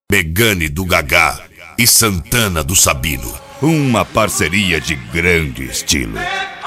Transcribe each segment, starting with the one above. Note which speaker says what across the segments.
Speaker 1: Megane do Gagá e Santana do Sabino. Uma parceria de grande estilo.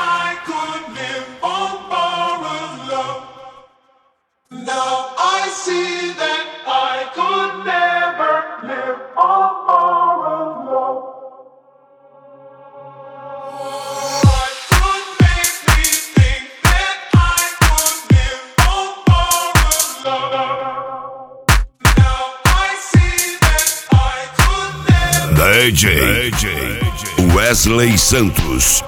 Speaker 1: DJ Wesley Santos.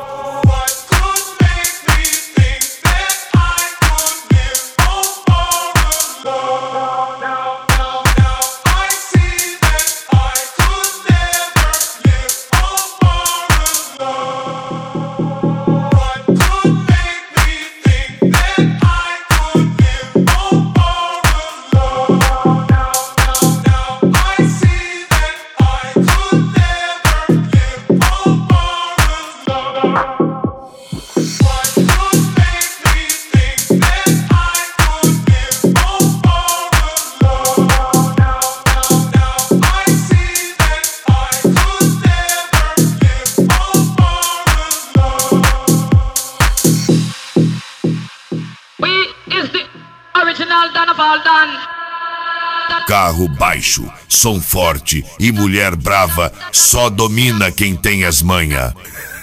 Speaker 1: Carro baixo, som forte e mulher brava, só domina quem tem as manhas.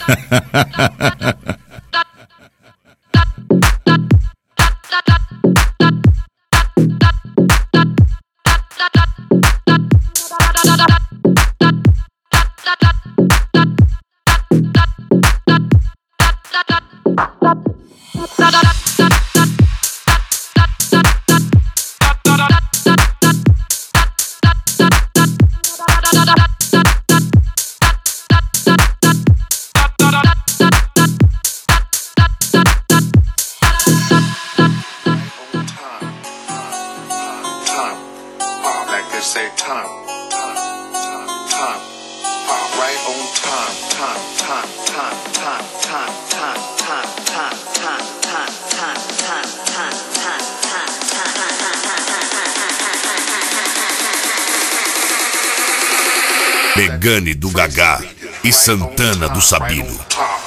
Speaker 1: Megane do Gagá e Santana do Sabino.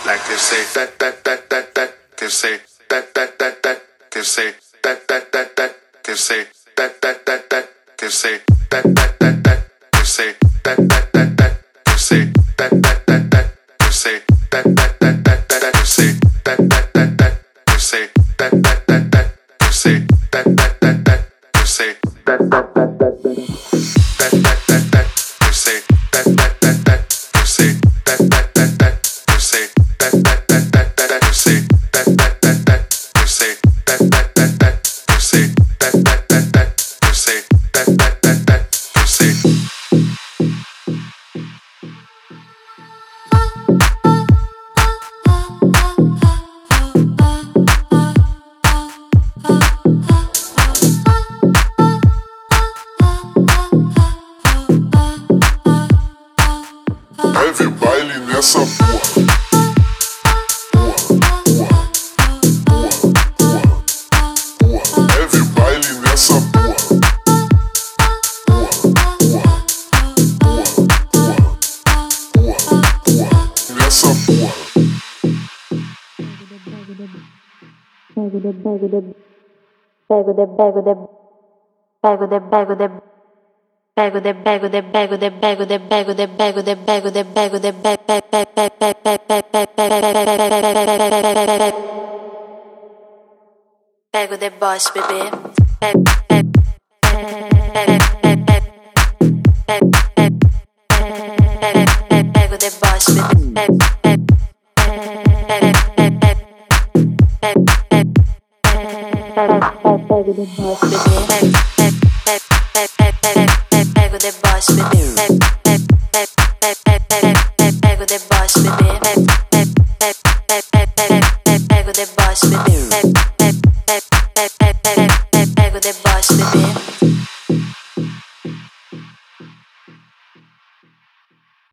Speaker 2: Leve baile nessa porra. Leve baile nessa porra. Nessa porra.
Speaker 3: Pego the boss, bebê. Pego the boss, bebê. Pego the boss, bebê. Pego the boss, bebê.